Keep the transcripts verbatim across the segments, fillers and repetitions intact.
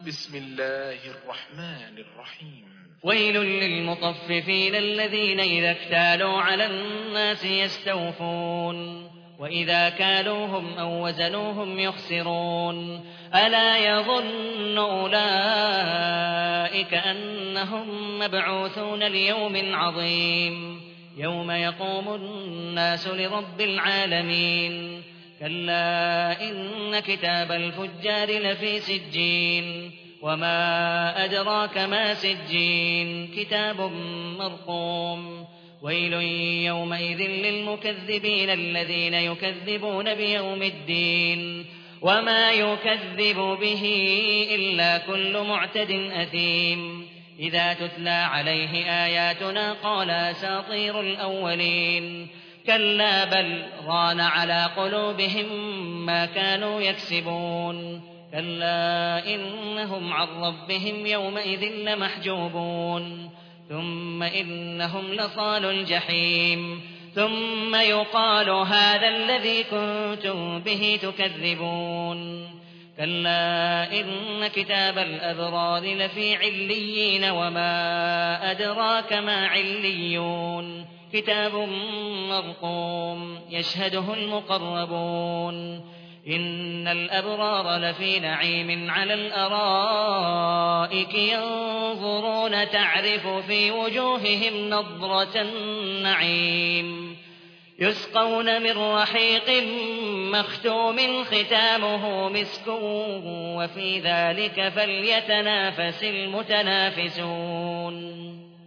بسم الله الرحمن الرحيم. ويل للمطففين الذين إذا اكتالوا على الناس يستوفون وإذا كالوهم أو وزنوهم يخسرون ألا يظن أولئك أنهم مبعوثون ليوم عظيم يوم يقوم الناس لرب العالمين كلا إن كتاب الفجار لفي سجين وما أدراك ما سجين كتاب مرقوم ويل يومئذ للمكذبين الذين يكذبون بيوم الدين وما يكذب به إلا كل معتد أثيم إذا تتلى عليه آياتنا قال أساطير الأولين كلا بل ران على قلوبهم ما كانوا يكسبون كلا إنهم عن ربهم يومئذ لمحجوبون ثم إنهم لصالوا الجحيم ثم يقال هذا الذي كنتم به تكذبون كلا إن كتاب الأبرار لفي عليين وما أدراك ما عليون كتاب مرقوم يشهده المقربون إن الأبرار لفي نعيم على الأرائك ينظرون تعرف في وجوههم نضرة النعيم يسقون من رحيق مختوم ختامه مسك وفي ذلك فليتنافس المتنافسون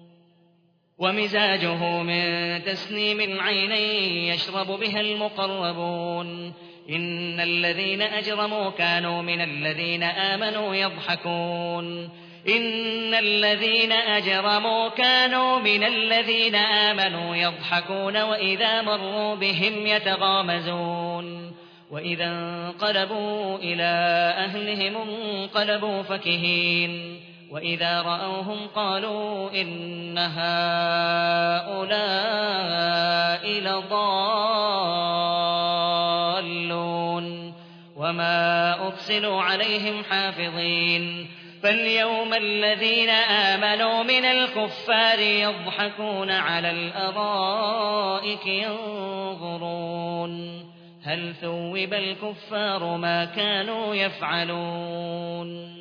ومزاجه من تسنيم عيني يشرب بها المقربون إن الذين أجرموا كانوا من الذين آمنوا يضحكون إن الذين أجرموا كانوا من الذين آمنوا يضحكون وإذا مروا بهم يتغامزون وإذا انقلبوا إلى أهلهم انقلبوا فكهين وإذا رأوهم قالوا إن هؤلاء لضالون وما أرسلوا عليهم حافظين فاليوم الذين آمنوا من الكفار يضحكون على الأرائك ينظرون هل ثوب الكفار ما كانوا يفعلون